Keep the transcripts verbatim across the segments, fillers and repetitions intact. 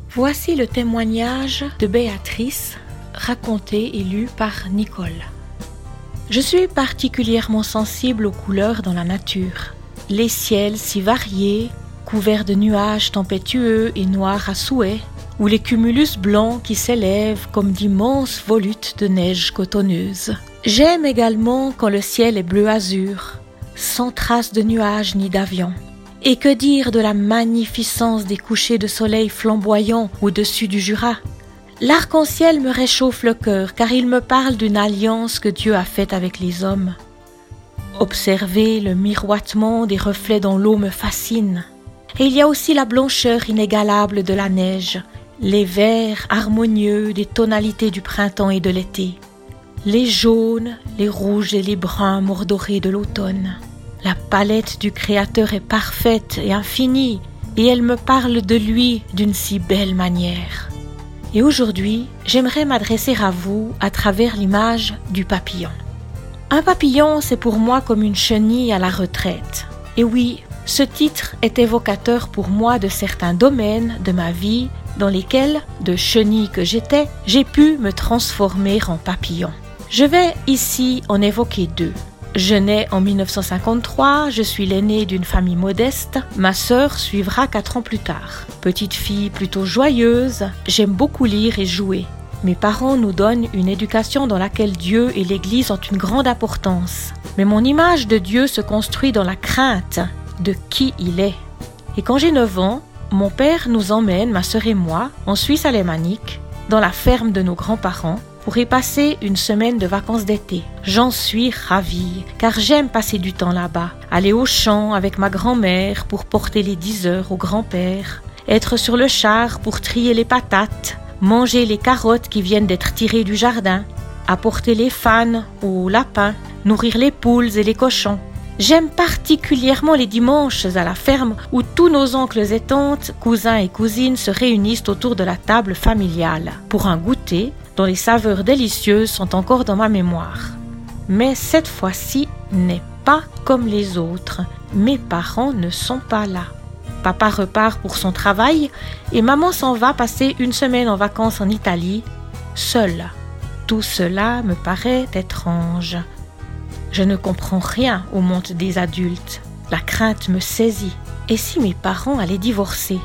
Voici le témoignage de Béatrice, raconté et lu par Nicole. Je suis particulièrement sensible aux couleurs dans la nature. Les ciels si variés, couverts de nuages tempétueux et noirs à souhait, ou les cumulus blancs qui s'élèvent comme d'immenses volutes de neige cotonneuse. J'aime également quand le ciel est bleu azur, sans trace de nuages ni d'avions. Et que dire de la magnificence des couchers de soleil flamboyants au-dessus du Jura? L'arc-en-ciel me réchauffe le cœur car il me parle d'une alliance que Dieu a faite avec les hommes. Observer le miroitement des reflets dans l'eau me fascine. Et il y a aussi la blancheur inégalable de la neige, les verts harmonieux des tonalités du printemps et de l'été, les jaunes, les rouges et les bruns mordorés de l'automne. La palette du Créateur est parfaite et infinie, et elle me parle de lui d'une si belle manière. Et aujourd'hui, j'aimerais m'adresser à vous à travers l'image du papillon. Un papillon, c'est pour moi comme une chenille à la retraite. Et oui, ce titre est évocateur pour moi de certains domaines de ma vie dans lesquels, de chenille que j'étais, j'ai pu me transformer en papillon. Je vais ici en évoquer deux. Je nais en mille neuf cent cinquante-trois, je suis l'aînée d'une famille modeste, ma sœur suivra quatre ans plus tard. Petite fille plutôt joyeuse, j'aime beaucoup lire et jouer. Mes parents nous donnent une éducation dans laquelle Dieu et l'Église ont une grande importance. Mais mon image de Dieu se construit dans la crainte de qui il est. Et quand j'ai neuf ans, mon père nous emmène, ma sœur et moi, en Suisse alémanique, dans la ferme de nos grands-parents, pour y passer une semaine de vacances d'été. J'en suis ravie, car j'aime passer du temps là-bas, aller au champ avec ma grand-mère pour porter les dix heures au grand-père, être sur le char pour trier les patates, manger les carottes qui viennent d'être tirées du jardin, apporter les fanes aux lapins, nourrir les poules et les cochons. J'aime particulièrement les dimanches à la ferme où tous nos oncles et tantes, cousins et cousines se réunissent autour de la table familiale pour un goûter dont les saveurs délicieuses sont encore dans ma mémoire. Mais cette fois-ci n'est pas comme les autres. Mes parents ne sont pas là. Papa repart pour son travail et maman s'en va passer une semaine en vacances en Italie, seule. Tout cela me paraît étrange. Je ne comprends rien au monde des adultes. La crainte me saisit. Et si mes parents allaient divorcer?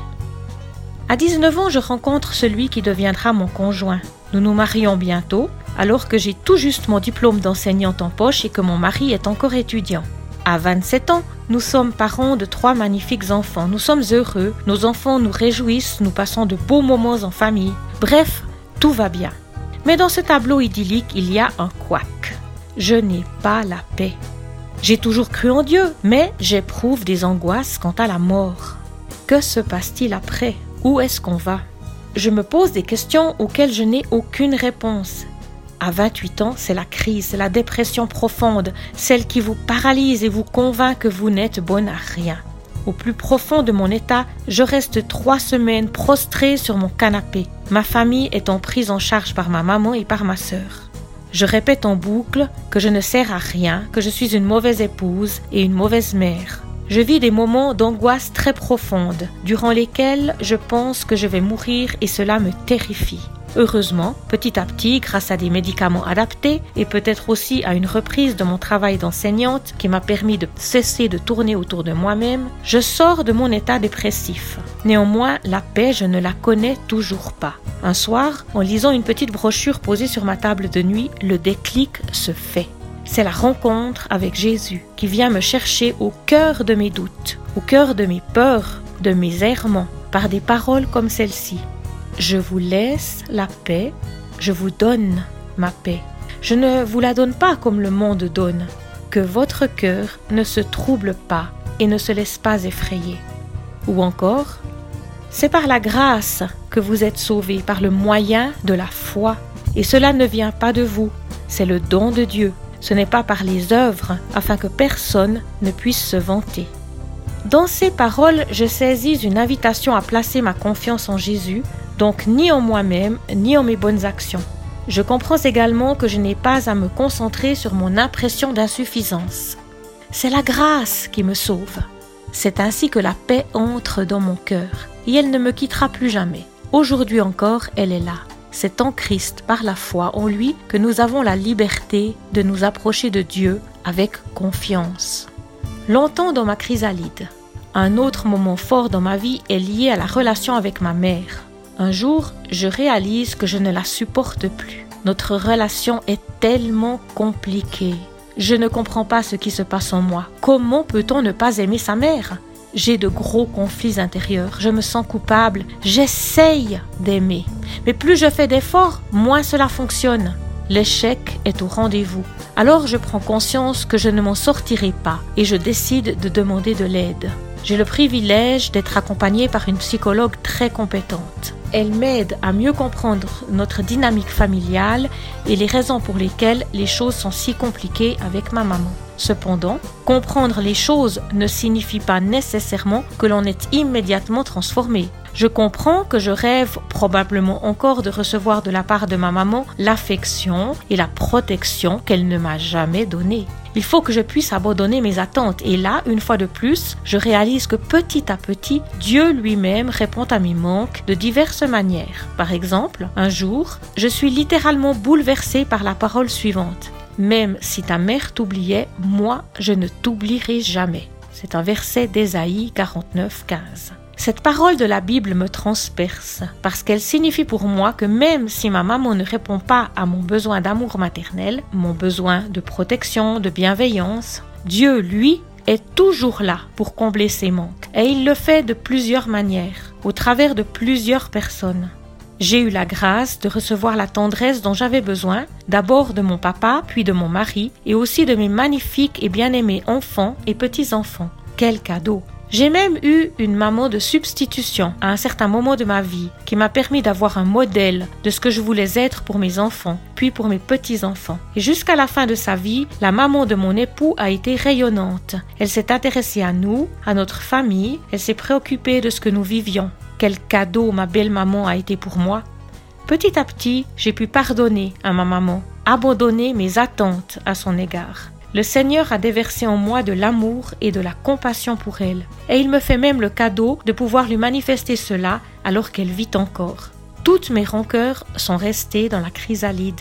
À dix-neuf ans, je rencontre celui qui deviendra mon conjoint. Nous nous marions bientôt, alors que j'ai tout juste mon diplôme d'enseignante en poche et que mon mari est encore étudiant. À vingt-sept ans, nous sommes parents de trois magnifiques enfants. Nous sommes heureux, nos enfants nous réjouissent, nous passons de beaux moments en famille. Bref, tout va bien. Mais dans ce tableau idyllique, il y a un couac. Je n'ai pas la paix. J'ai toujours cru en Dieu, mais j'éprouve des angoisses quant à la mort. Que se passe-t-il après? Où est-ce qu'on va? Je me pose des questions auxquelles je n'ai aucune réponse. À vingt-huit ans, c'est la crise, la dépression profonde, celle qui vous paralyse et vous convainc que vous n'êtes bonne à rien. Au plus profond de mon état, je reste trois semaines prostrée sur mon canapé, ma famille étant prise en charge par ma maman et par ma sœur. Je répète en boucle que je ne sers à rien, que je suis une mauvaise épouse et une mauvaise mère. Je vis des moments d'angoisse très profonde, durant lesquels je pense que je vais mourir et cela me terrifie. Heureusement, petit à petit, grâce à des médicaments adaptés et peut-être aussi à une reprise de mon travail d'enseignante qui m'a permis de cesser de tourner autour de moi-même, je sors de mon état dépressif. Néanmoins, la paix, je ne la connais toujours pas. Un soir, en lisant une petite brochure posée sur ma table de nuit, le déclic se fait. C'est la rencontre avec Jésus qui vient me chercher au cœur de mes doutes, au cœur de mes peurs, de mes errements, par des paroles comme celle-ci. Je vous laisse la paix, je vous donne ma paix. Je ne vous la donne pas comme le monde donne. Que votre cœur ne se trouble pas et ne se laisse pas effrayer. Ou encore, c'est par la grâce que vous êtes sauvés, par le moyen de la foi. Et cela ne vient pas de vous, c'est le don de Dieu. Ce n'est pas par les œuvres, afin que personne ne puisse se vanter. Dans ces paroles, je saisis une invitation à placer ma confiance en Jésus, donc ni en moi-même, ni en mes bonnes actions. Je comprends également que je n'ai pas à me concentrer sur mon impression d'insuffisance. C'est la grâce qui me sauve. C'est ainsi que la paix entre dans mon cœur, et elle ne me quittera plus jamais. Aujourd'hui encore, elle est là. C'est en Christ, par la foi en lui, que nous avons la liberté de nous approcher de Dieu avec confiance. Longtemps dans ma chrysalide, un autre moment fort dans ma vie est lié à la relation avec ma mère. Un jour, je réalise que je ne la supporte plus. Notre relation est tellement compliquée. Je ne comprends pas ce qui se passe en moi. Comment peut-on ne pas aimer sa mère ? J'ai de gros conflits intérieurs, je me sens coupable, j'essaye d'aimer. Mais plus je fais d'efforts, moins cela fonctionne. L'échec est au rendez-vous. Alors je prends conscience que je ne m'en sortirai pas et je décide de demander de l'aide. J'ai le privilège d'être accompagnée par une psychologue très compétente. Elle m'aide à mieux comprendre notre dynamique familiale et les raisons pour lesquelles les choses sont si compliquées avec ma maman. Cependant, comprendre les choses ne signifie pas nécessairement que l'on est immédiatement transformé. Je comprends que je rêve probablement encore de recevoir de la part de ma maman l'affection et la protection qu'elle ne m'a jamais donnée. Il faut que je puisse abandonner mes attentes et là, une fois de plus, je réalise que petit à petit, Dieu lui-même répond à mes manques de diverses manières. Par exemple, un jour, je suis littéralement bouleversée par la parole suivante. « Même si ta mère t'oubliait, moi, je ne t'oublierai jamais. » C'est un verset d'Ésaïe quarante-neuf, quinze. Cette parole de la Bible me transperce parce qu'elle signifie pour moi que même si ma maman ne répond pas à mon besoin d'amour maternel, mon besoin de protection, de bienveillance, Dieu, lui, est toujours là pour combler ses manques. Et il le fait de plusieurs manières, au travers de plusieurs personnes. J'ai eu la grâce de recevoir la tendresse dont j'avais besoin, d'abord de mon papa, puis de mon mari, et aussi de mes magnifiques et bien-aimés enfants et petits-enfants. Quel cadeau! J'ai même eu une maman de substitution à un certain moment de ma vie qui m'a permis d'avoir un modèle de ce que je voulais être pour mes enfants, puis pour mes petits-enfants. Et jusqu'à la fin de sa vie, la maman de mon époux a été rayonnante. Elle s'est intéressée à nous, à notre famille, elle s'est préoccupée de ce que nous vivions. Quel cadeau ma belle-maman a été pour moi. Petit à petit, j'ai pu pardonner à ma maman, abandonner mes attentes à son égard. Le Seigneur a déversé en moi de l'amour et de la compassion pour elle. Et il me fait même le cadeau de pouvoir lui manifester cela alors qu'elle vit encore. Toutes mes rancœurs sont restées dans la chrysalide.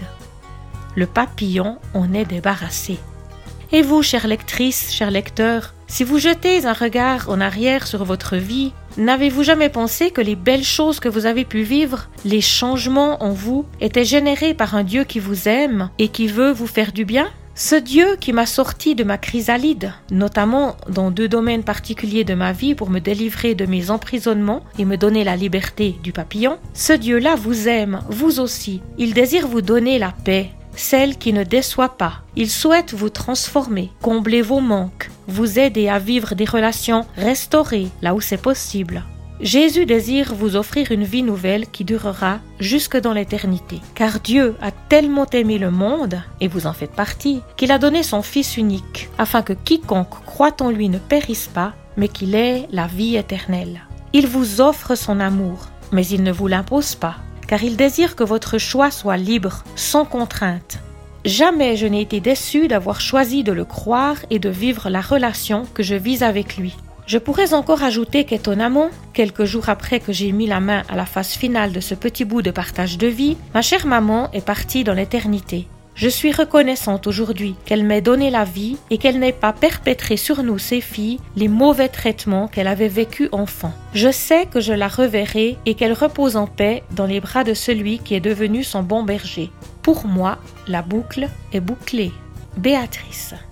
Le papillon en est débarrassé. Et vous, chère lectrice, cher lecteur, si vous jetez un regard en arrière sur votre vie, n'avez-vous jamais pensé que les belles choses que vous avez pu vivre, les changements en vous, étaient générés par un Dieu qui vous aime et qui veut vous faire du bien ? Ce Dieu qui m'a sorti de ma chrysalide, notamment dans deux domaines particuliers de ma vie pour me délivrer de mes emprisonnements et me donner la liberté du papillon, ce Dieu-là vous aime, vous aussi. Il désire vous donner la paix, celle qui ne déçoit pas. Il souhaite vous transformer, combler vos manques, vous aider à vivre des relations restaurées là où c'est possible. Jésus désire vous offrir une vie nouvelle qui durera jusque dans l'éternité. Car Dieu a tellement aimé le monde, et vous en faites partie, qu'il a donné son Fils unique, afin que quiconque croit en lui ne périsse pas, mais qu'il ait la vie éternelle. Il vous offre son amour, mais il ne vous l'impose pas, car il désire que votre choix soit libre, sans contrainte. Jamais je n'ai été déçue d'avoir choisi de le croire et de vivre la relation que je vis avec lui. Je pourrais encore ajouter qu'étonnamment, quelques jours après que j'ai mis la main à la phase finale de ce petit bout de partage de vie, ma chère maman est partie dans l'éternité. Je suis reconnaissante aujourd'hui qu'elle m'ait donné la vie et qu'elle n'ait pas perpétré sur nous, ses filles, les mauvais traitements qu'elle avait vécus enfant. Je sais que je la reverrai et qu'elle repose en paix dans les bras de celui qui est devenu son bon berger. Pour moi, la boucle est bouclée. Béatrice.